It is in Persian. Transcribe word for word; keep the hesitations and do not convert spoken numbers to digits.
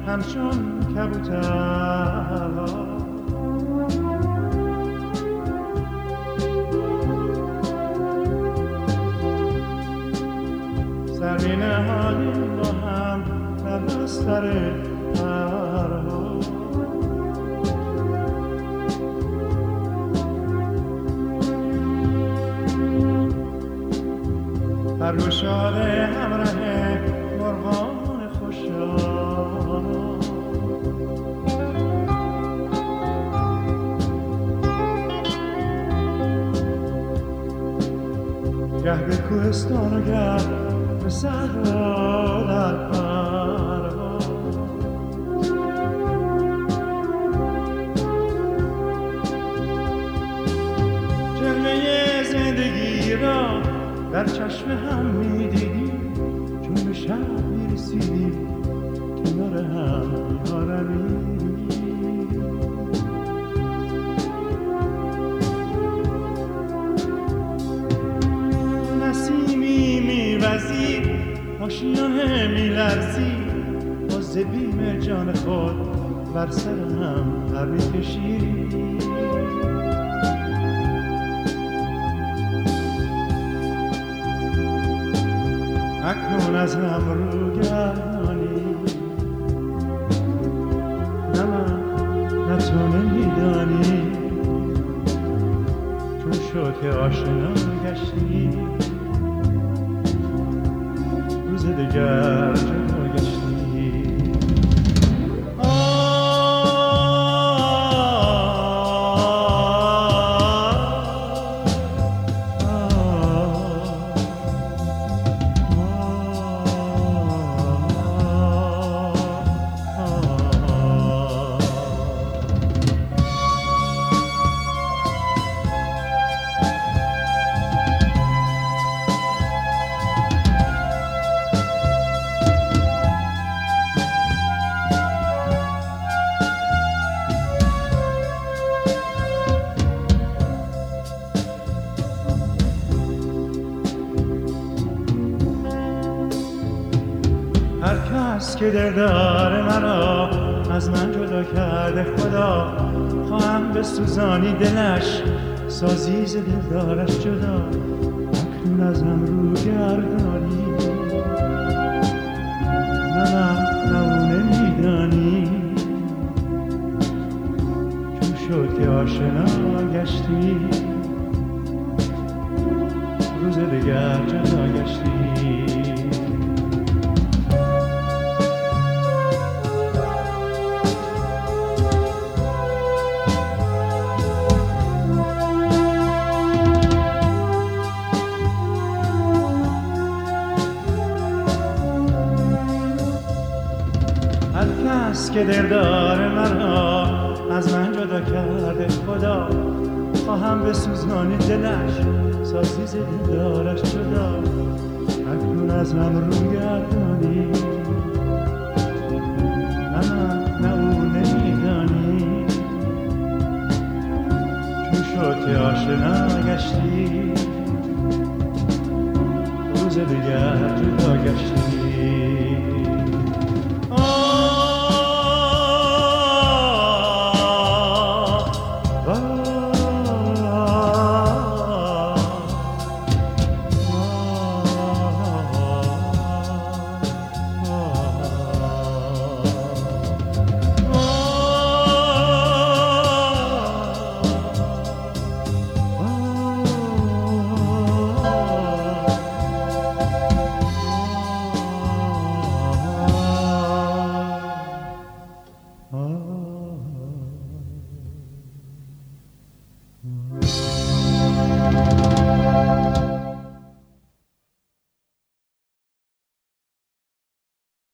همچون کبوتر سر می نهادیم با هم در بستر پرها بر گشاده همراه مرغان خوشا گه به کوهستان و گه به صحرا در پرواز جلوه زندگی را در چشم هم می‌دیدیم چون به شب می‌رسیدیم کنار هم می‌آرمیدیم نسیمی می‌وزید آشیانه می‌لرزید باز بیم جان خود بر سر هم پر می‌کشیدیم اکنون از هم رو گردانی نه من نه تو نمیدانی چون شد که آشنا گشتی روز دگر جدا گشتی هر کس که دلدار مرا از من جدا کرده خدا خواهم به سوزانی دلش سازی ز دلدارش جدا اکنون از هم رو گردانی نه من نه او نمیدانی چون شد که آشنا گشتی روز دگر جدا گشتی هر کس که دلدار مرا از من جدا کرده خدا خواهم به سوزانی دلش سازی ز دلدارش جدا اکنون از من رو گردانی نه من نه او نمیدانی چون شد که آشنا گشتی روز دیگر جدا گشتی